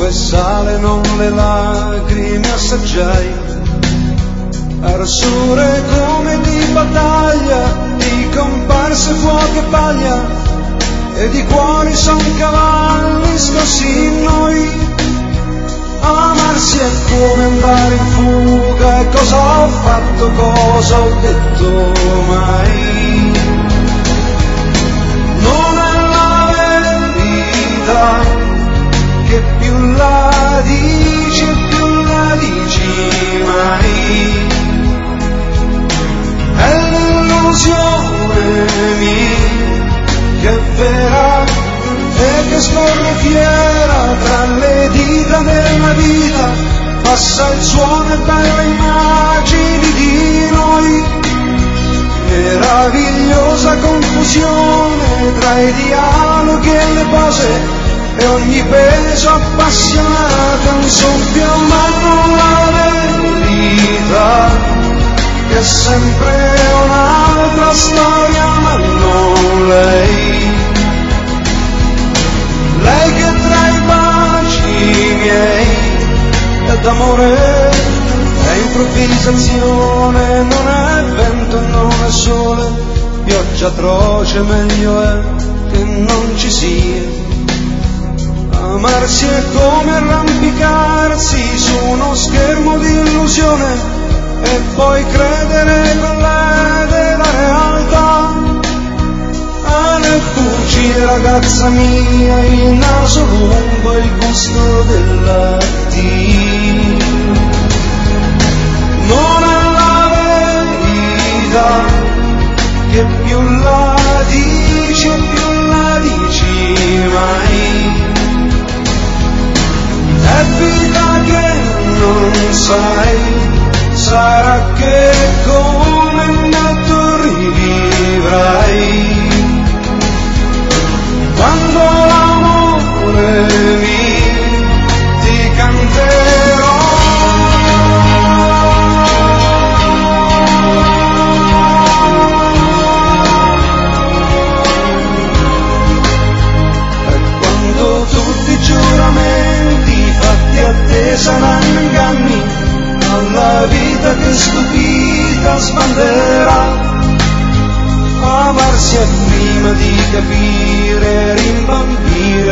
e sale, non le lacrime assaggiai, arsure come di battaglia, di comparse fuoco e paglia, e di cuori son cavalli scossi in noi. Amarsi è come andare in fuga, e cosa ho fatto, cosa ho detto mai? Non è la verità, che più la dici e più la dici mai. È l'illusione mia che è vera e che scorre fiera tra le dita della vita, passa il suono e belle immagini di noi, meravigliosa confusione tra i dialoghi e le pose, e ogni peso appassionato è un soffio, ma non la verità, che è sempre un'altra storia, ma non lei. Lei che tra i baci miei è d'amore, è improvvisazione, non è vento, non è sole, pioggia atroce, meglio è che non ci sia. Amarsi è come arrampicarsi su uno schermo di illusione e poi credere con lei della realtà. Nel fucile, ragazza mia, il naso lungo e il gusto della tea. Non è la verità, che più la dici e più la dici mai. È vita che non sai, sarà che come nato rivivrai. Quando l'amore ti canterò, e quando tutti i giuramenti fatti a te saranno inganni, alla vita che stupita sbanderà. Amarsi è prima di capire, rimbambire